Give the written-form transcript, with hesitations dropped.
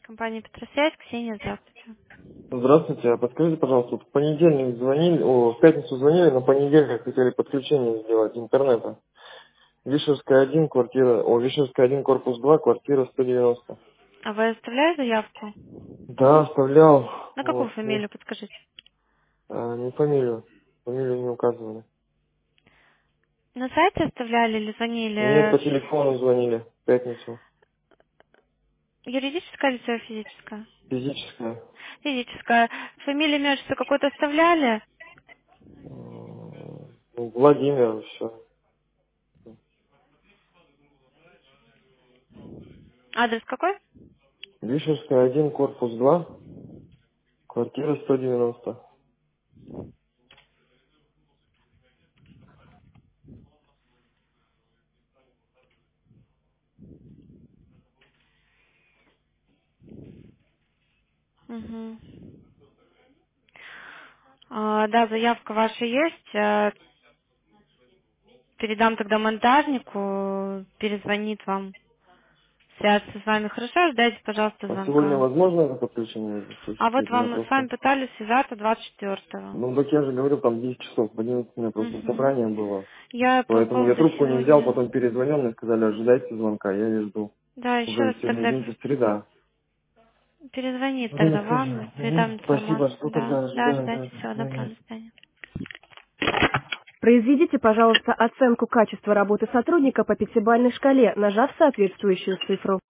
Компания Петросвязь, Ксения, здравствуйте. Здравствуйте, а подскажите, пожалуйста, вот в понедельник звонили, в пятницу звонили, на понедельник хотели подключение сделать интернета. Вишерская 1, Вишерская 1, корпус 2, квартира 190. А вы оставляли заявку? Да, оставлял, На какую вот, ну, фамилию, подскажите? не фамилию не указывали. На сайте оставляли или Нет, по звонили? телефону звонили, в пятницу, Юридическая или своя физическая? физическая. Физическая. Фамилия, имя, отчество какое-то оставляли? Владимир, все. Адрес какой? Вишерская 1, корпус 2, квартира 190. Угу. Да, заявка ваша есть. Передам тогда монтажнику, перезвонит вам, свяжется с вами. Хорошо, ждайте, пожалуйста, А сегодня звонка. возможно это подключение А вот осуществить? У меня вам с просто... вами пытались связаться 24-го. Ну, так я же говорю, там 10 часов, в 11 у меня просто Угу. собрание было. Я по Поэтому я поводу трубку не взял, сегодня. потом перезвонил, мне сказали, ожидайте звонка, я и жду. Да, еще Уже раз сегодня, тогда извините, среда. перезвонит Время тогда тоже. вам, передам Спасибо, информацию. жду Да, тогда, да, ожидаю, ждайте, да, до всего доброго, свидания. до свидания. Произведите, пожалуйста, оценку качества работы сотрудника по пятибалльной шкале, нажав соответствующую цифру.